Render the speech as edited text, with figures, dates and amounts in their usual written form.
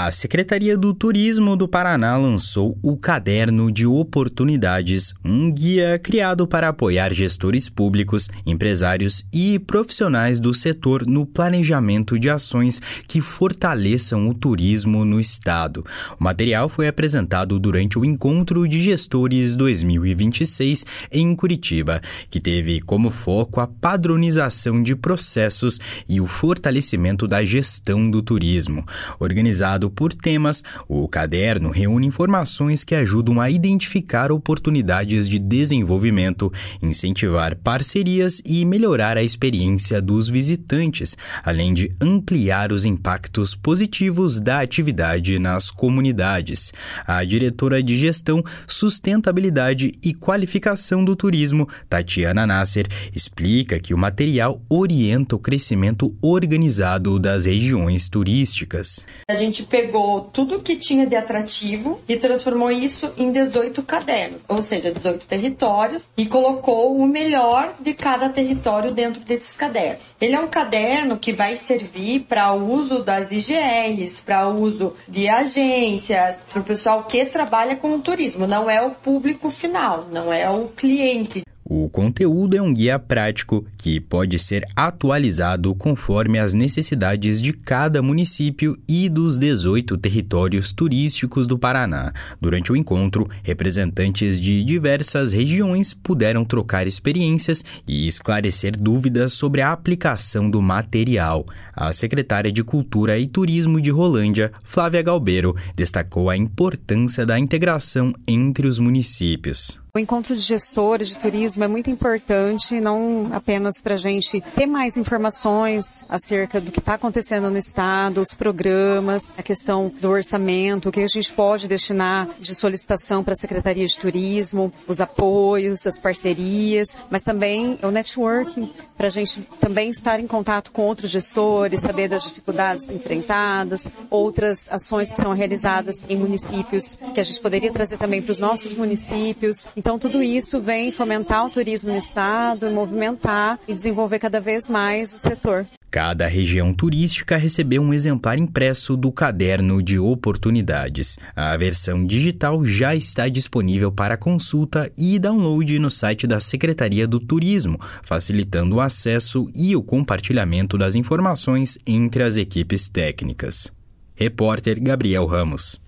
A Secretaria do Turismo do Paraná lançou o Caderno de Oportunidades, um guia criado para apoiar gestores públicos, empresários e profissionais do setor no planejamento de ações que fortaleçam o turismo no estado. O material foi apresentado durante o Encontro de Gestores 2026 em Curitiba, que teve como foco a padronização de processos e o fortalecimento da gestão do turismo. Organizado por temas, o caderno reúne informações que ajudam a identificar oportunidades de desenvolvimento, incentivar parcerias e melhorar a experiência dos visitantes, além de ampliar os impactos positivos da atividade nas comunidades. A diretora de Gestão, Sustentabilidade e Qualificação do Turismo, Tatiana Nasser, explica que o material orienta o crescimento organizado das regiões turísticas. A gente pegou tudo que tinha de atrativo e transformou isso em 18 cadernos, ou seja, 18 territórios, e colocou o melhor de cada território dentro desses cadernos. Ele é um caderno que vai servir para o uso das IGRs, para o uso de agências, para o pessoal que trabalha com o turismo, não é o público final, não é o cliente. O conteúdo é um guia prático que pode ser atualizado conforme as necessidades de cada município e dos 18 territórios turísticos do Paraná. Durante o encontro, representantes de diversas regiões puderam trocar experiências e esclarecer dúvidas sobre a aplicação do material. A secretária de Cultura e Turismo de Rolândia, Flávia Galbeiro, destacou a importância da integração entre os municípios. O encontro de gestores de turismo é muito importante, não apenas para a gente ter mais informações acerca do que está acontecendo no estado, os programas, a questão do orçamento, o que a gente pode destinar de solicitação para a Secretaria de Turismo, os apoios, as parcerias, mas também o networking, para a gente também estar em contato com outros gestores, saber das dificuldades enfrentadas, outras ações que são realizadas em municípios que a gente poderia trazer também para os nossos municípios. Então, tudo isso vem fomentar o turismo no estado, movimentar e desenvolver cada vez mais o setor. Cada região turística recebeu um exemplar impresso do Caderno de Oportunidades. A versão digital já está disponível para consulta e download no site da Secretaria do Turismo, facilitando o acesso e o compartilhamento das informações entre as equipes técnicas. Repórter Gabriel Ramos.